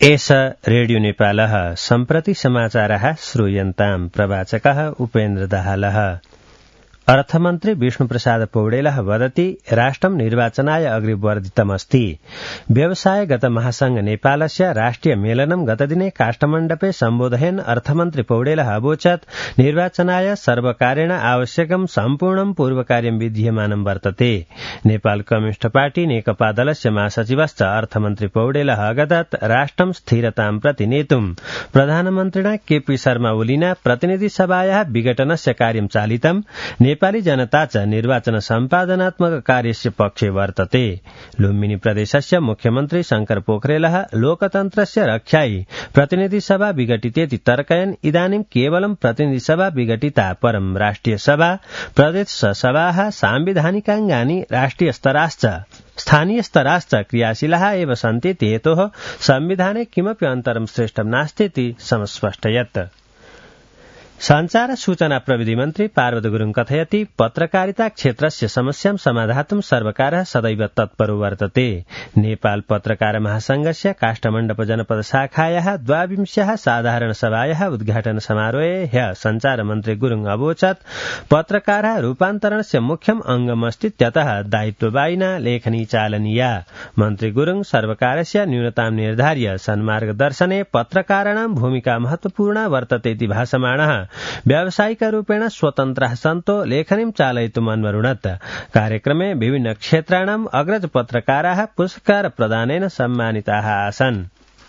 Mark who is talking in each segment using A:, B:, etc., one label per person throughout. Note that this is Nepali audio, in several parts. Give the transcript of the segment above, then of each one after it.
A: एष रेडियो नेपालः सम्प्रति समाचारः श्रूयन्ताम् प्रवाचकः उपेन्द्र दाहालः। अर्थमन्त्री विष्णुप्रसाद पौडेलः वदति राष्ट्रं निर्वाचनाय अग्रिवर्धितमस्ति। व्यवसायगत महासंघ नेपालस्य राष्ट्रिय मेलनं गतदिने काष्ठमण्डपे सम्बोधयन् अर्थमन्त्री पौडेलः अवोचत् निर्वाचनाय सर्वकारेण आवश्यकं सम्पूर्णं पूर्वकार्यं विधीयमानं वर्तते। नेपाल कम्युनिष्ट पार्टी नेकपा दलस्य महासचिवश्च अर्थमन्त्री पौडेलः अगदत् राष्ट्रं स्थिरतां प्रति नेतुं प्रधानमन्त्रिणा केपी शर्मा ओलीना प्रतिनिधिसभायाः विघटनस्य कार्यं चालितम्। नेपाली जनता च निर्वाचन सम्पादनात्मक कार्यस्य पक्षे वर्तते। लुम्बिनी प्रदेशस्य मुख्यमन्त्री शंकर पोखरेलः लोकतन्त्रस्य रक्षायै प्रतिनिधिसभा विघटितेति तर्कयन् इदानीं केवलं प्रतिनिधिसभा विघटिता परं राष्ट्रिय सभा प्रदेशसभाः सांविधानिकाङ्गानि राष्ट्रिय स्तराश्च स्थानीय स्तराश्च क्रियाशीलाः एव सन्तीति हेतोः संविधाने किमपि अन्तरं श्रेष्ठं नास्तीति समस्पष्टयत्। संचार सूचना प्रविधि मन्त्री पार्वत गुरुङ कथयति पत्रकारिता क्षेत्रस्य समस्यां समाधातुं सर्वकारः सदैव तत्परो वर्तते। नेपाल पत्रकार महासंघस्य काष्ठमण्डप जनपद शाखायाः 22 साधारण सभायाः उद्घाटन समारोहे ह्यः संचार मन्त्री गुरुङ अवोचत् पत्रकारः रूपान्तरणस्य मुख्यम् अङ्गमस्ति त्यतः दायित्ववाहिना लेखनी चालनीया। मन्त्री गुरुङ सर्वकारस्य न्यूनतां निर्धार्य सन्मार्गदर्शने पत्रकाराणां भूमिका महत्वपूर्णा वर्तते इति भाषमाणः व्यावसायिकरूपेण स्वतन्त्रः सन्तो लेखनीं चालयितुम् अन्वरुणत्। कार्यक्रमे विभिन्न क्षेत्राणाम् अग्रज पत्रकाराः पुरस्कार प्रदानेन सम्मानिताः आसन्।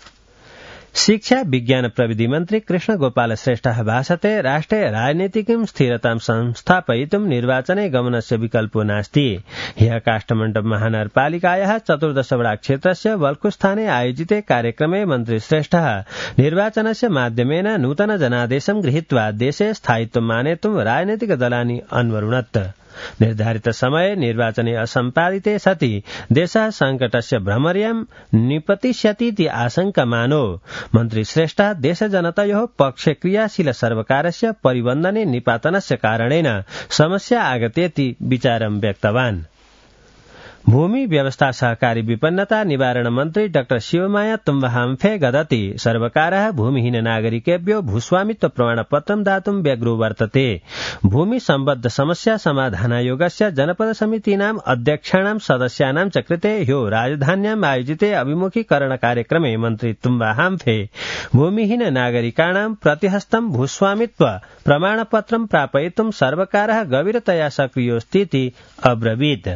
A: शिक्षा विज्ञान प्रविधि मन्त्री कृष्ण गोपाल श्रेष्ठः भाषते राष्ट्रे राजनीतिकीं स्थिरतां संस्थापयितुं निर्वाचने गमनस्य विकल्पो नास्ति। ह्यः काष्ठमण्डप महानगरपालिकायाः 14 वडा क्षेत्रस्य वल्कुस्थाने आयोजिते कार्यक्रमे मन्त्री श्रेष्ठः निर्वाचनस्य माध्यमेन नूतन जनादेशं गृहीत्वा देशे स्थायित्वं आनेतुं राजनीतिक दलानि अन्वरुणत्। निर्धारित समये निर्वाचने असम्पादिते सति देशः संकटस्य भ्रमर्यां निपतिष्यतीति आशंकमानो। मन्त्री श्रेष्ठः देशजनतयोः पक्षे क्रियाशील सर्वकारस्य परिबन्धने निपातनस्य कारणेन समस्या आगतेति विचारं व्यक्तवान्। भूमि व्यवस्था सहकारी विपन्नता निवारण मन्त्री डाक्टर शिवमाया तुम्बहाम्फे गदति सर्वकारः भूमिहीन नागरिकेभ्यो भूस्वामित्व प्रमाणपत्रं दातुं व्यग्रो वर्तते। भूमि सम्बद्ध समस्या समाधानायोगस्य जनपद समितीनाम् अध्यक्षाणां सदस्यानां च कृते ह्यो राजधान्याम् आयोजिते अभिमुखीकरण कार्यक्रमे मन्त्री तुम्बहाम्फे भूमिहीन नागरिकाणां प्रतिहस्तं भूस्वामित्व प्रमाणपत्रं प्रापयितुं सर्वकारः गभीरतया सक्रियोऽस्तीति अब्रवीत्।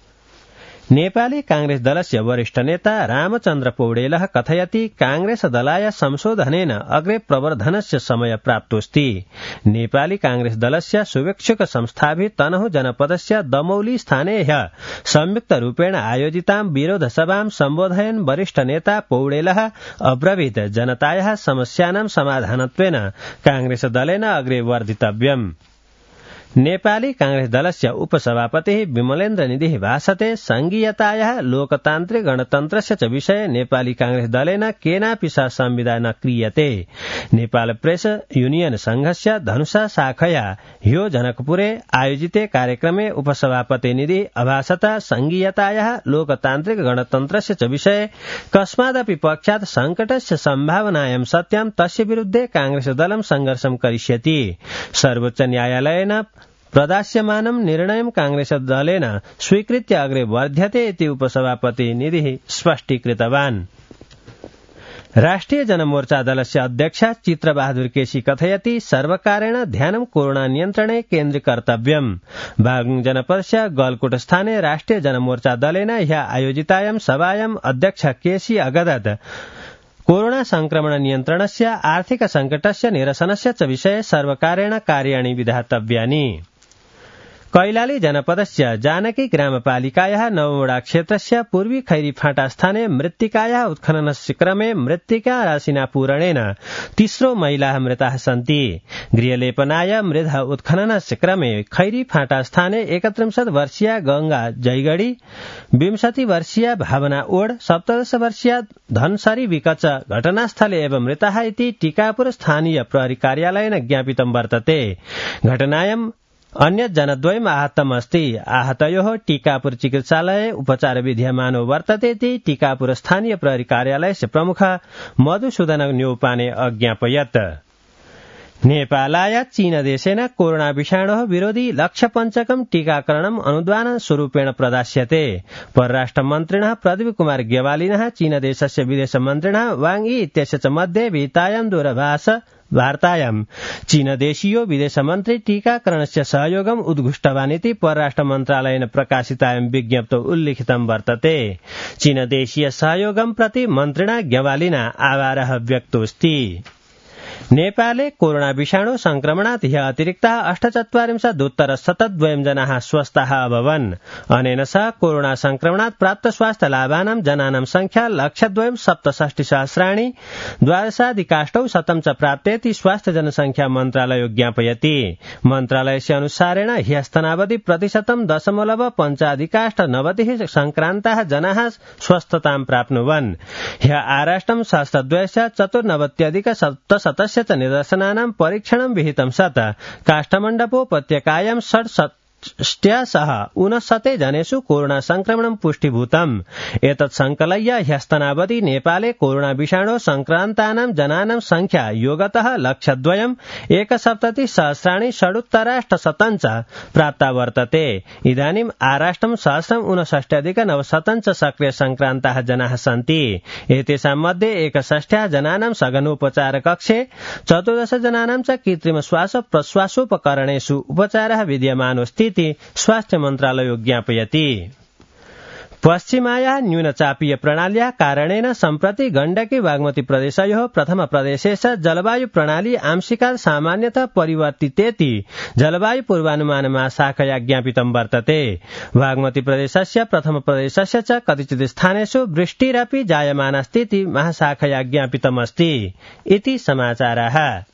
A: नेपाली कांग्रेस दलस्य वरिष्ठ नेता रामचन्द्र पौडेलः कथयति कांग्रेस दलाय संशोधनेन अग्रे प्रवर्धनस्य समय प्राप्तोऽस्ति। नेपाली कांग्रेस दलस्य शुभेच्छुक संस्थाभिः तनहुँ जनपदस्य दमौली स्थाने ह्यः संयुक्त रूपेण आयोजितां विरोध सभां सम्बोधयन् वरिष्ठ नेता पौडेलः अब्रवीत् जनतायाः समस्यानां समाधानत्वेन कांग्रेस दलेन अग्रे वर्धितव्यम्। नेपाली कांग्रेस दलस्य उपसभापतिः विमलेन्द्र निधिः भाषते संघीयतायाः लोकतान्त्रिक गणतन्त्रस्य च विषये नेपाली कांग्रेस दलेन केनापि संविदा न क्रियते। नेपाल प्रेस यूनियन संघस्य धनुषा शाखया ह्यो जनकपुरे आयोजिते कार्यक्रमे उपसभापति निधिः अभाषत संघीयतायाः लोकतान्त्रिक गणतन्त्रस्य च विषये कस्मादपि पक्षात् संकटस्य सम्भावनायां सत्यां तस्य विरुद्धे कांग्रेस दलं संघर्षं करिष्यति। सर्वोच्च न्यायालयेन प्रदास्यमानं निर्णयं कांग्रेस दलेन स्वीकृत्य अग्रे वर्ध्यते इति उपसभापति निधिः स्पष्टीकृतवान्। राष्ट्रिय जनमोर्चा दलस्य अध्यक्ष चित्रबहादुर केसी कथयति सर्वकारेण ध्यानं कोरोना नियन्त्रणे केन्द्रीकर्तव्यम्। बागलुङ जनपदस्य गलकोट स्थाने राष्ट्रिय जनमोर्चा दलेन ह्यः आयोजितायां सभायां अध्यक्ष केसी अगदत् कोरोना संक्रमण नियन्त्रणस्य आर्थिक संकटस्य निरसनस्य च विषये सर्वकारेण कार्याणि विधातव्यानि। कैलाली जनपदस्य जानकी ग्रामपालिकायाः 9 वडा क्षेत्रस्य पूर्वी खैरीफाँटा स्थाने मृत्तिकायाः उत्खननस्य क्रमे मृत्तिका राशिना पूरणेन 3 महिलाः मृताः सन्ति। गृहलेपनाय मृध उत्खननस्य क्रमे खैरीफाँटा स्थाने 31 वर्षीया गंगा जयगढ़ी, 20 वर्षीया भावना ओड, 17 वर्षीया धनसरी विकच घटनास्थले एव मृताः इति टीकापुर स्थानीय प्रहरी कार्यालयेन ज्ञापितं वर्तते। घटनायां अन्य जनद्वयम् आहतमस्ति। आहतयोः टीकापुर चिकित्सालये उपचार विद्यमानो वर्तते इति टीकापुर स्थानीय प्रहरी कार्यालयस्य प्रमुख मधुसूदन न्यौपाने अज्ञापयत्। नेपालाय चीनदेशेन कोरोना विषाणोः विरोधी लक्ष्यपञ्चकं टीकाकरणम् अनुदानस्वरूपेण प्रदास्यते। परराष्ट्रमन्त्रिणः प्रदीप कुमार ग्यावालिनः चीनदेशस्य विदेशमन्त्रिणः वाङ यी इत्यस्य च मध्ये विहितायां दूरभाष वार्तायां चीनदेशीयो विदेशमन्त्री टीकाकरणस्य सहयोगम् उद्घुष्टवानिति परराष्ट्र मन्त्रालयेन प्रकाशितायां विज्ञप्तौ उल्लिखितं वर्तते। चीनदेशीय सहयोगं प्रति मन्त्रिणा ग्यावालिना आभारः व्यक्तोऽस्ति। नेपाले कोरोना विषाणु संक्रमणात् ह्य अतिरिक्तः 48,000 जनाः स्वस्थाः अभवन्। अनेन सह कोरोना संक्रमणात् प्राप्त स्वास्थ्य लाभानां जनानां संख्या 1,67,000 द्वादशाधिकाष्टौ च प्राप्तेति स्वास्थ्य जनसंख्या मन्त्रालयो ज्ञापयति। मन्त्रालयस्य अनुसारेण ह्यस्तनावधि प्रतिशतं 0.5 संक्रान्ताः जनाः स्वस्थतां प्राप्नुवन्। ह्य आराष्ट्रं शास्त्रद्वयस्य 94,700 च निदर्शनानां परीक्षणं विहितं सत् काष्ठमण्डपोपत्यकायां 69 जनेषु कोरोना संक्रमणं पुष्टिभूतम्। एतत् संकलय्य ह्यस्तनावधि नेपाले कोरोना विषाणो संक्रान्तानां जनानां संख्या योगतः 1,2,71,600 च प्राप्ता वर्तते। इदानीं आराष्ट्रं 1,59,900 च सक्रिय संक्रान्ताः जनाः सन्ति। एतेषां मध्ये 61 जनानां सघनोपचार कक्षे 14 जनानां च कृत्रिम श्वास प्रश्वासोपकरणेषु उपचारः विद्यमानोऽस्ति इति स्वास्थ्य मन्त्रालयो ज्ञापयति। पश्चिमायाः न्यूनचापीय प्रणाल्या कारणेन सम्प्रति गण्डकी बागमती प्रदेशयोः प्रथम प्रदेशस्य जलवायु प्रणाली आंशिकात् सामान्यतः परिवर्तितेति जलवायु पूर्वानुमान महाशाखया ज्ञापितं वर्तते। बागमती प्रदेशस्य प्रथम प्रदेशस्य च कतिचित् स्थानेषु वृष्टिरपि जायमानास्ति इति महाशाखया ज्ञापितमस्ति। इति समाचाराः।